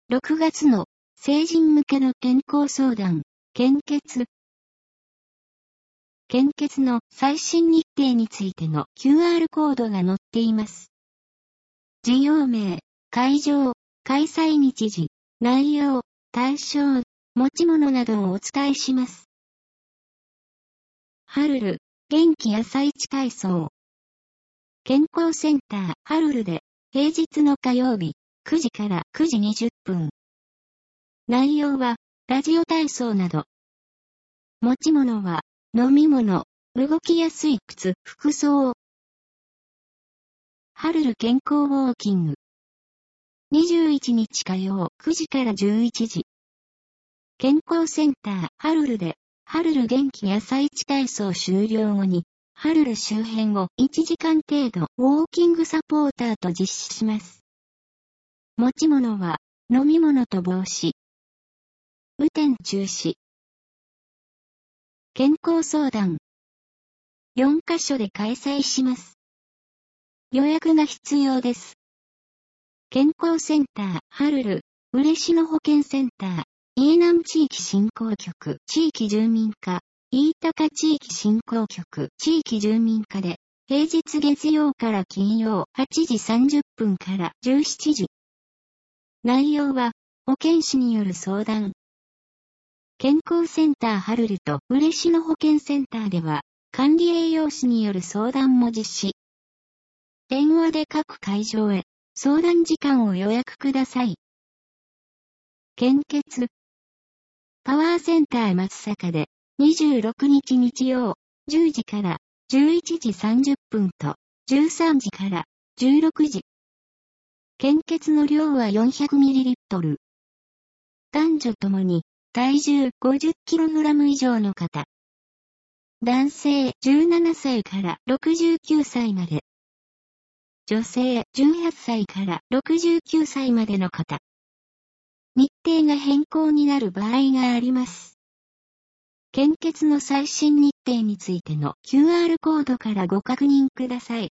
6月の成人向けの健康相談、献血。献血の最新日程についての QR コードが載っています。事業名、会場、開催日時、内容、対象、持ち物などをお伝えします。ハルル、元気朝市体操。健康センター、ハルルで、平日の火曜日、9時から9時20分。内容は、ラジオ体操など。持ち物は、飲み物、動きやすい靴、服装。ハルル健康ウォーキング。21日火曜9時から11時。健康センター、ハルルで、ハルル元気朝市体操終了後に、ハルル周辺を1時間程度ウォーキングサポーターと実施します。持ち物は、飲み物と帽子。雨天中止。健康相談。4カ所で開催します。予約が必要です。健康センター、ハルル、嬉野保健センター、飯南地域振興局、地域住民課、飯高地域振興局、地域住民課で、平日月曜から金曜8時30分から17時。内容は、保健師による相談。健康センターハルルと嬉野保健センターでは、管理栄養士による相談も実施。電話で各会場へ、相談時間を予約ください。献血。パワーセンター松阪で、26日日曜、10時から11時30分と、13時から16時。献血の量は 400ml。男女ともに、体重 50kg 以上の方。男性17歳から69歳まで。女性18歳から69歳までの方。日程が変更になる場合があります。献血の最新日程についての QR コードからご確認ください。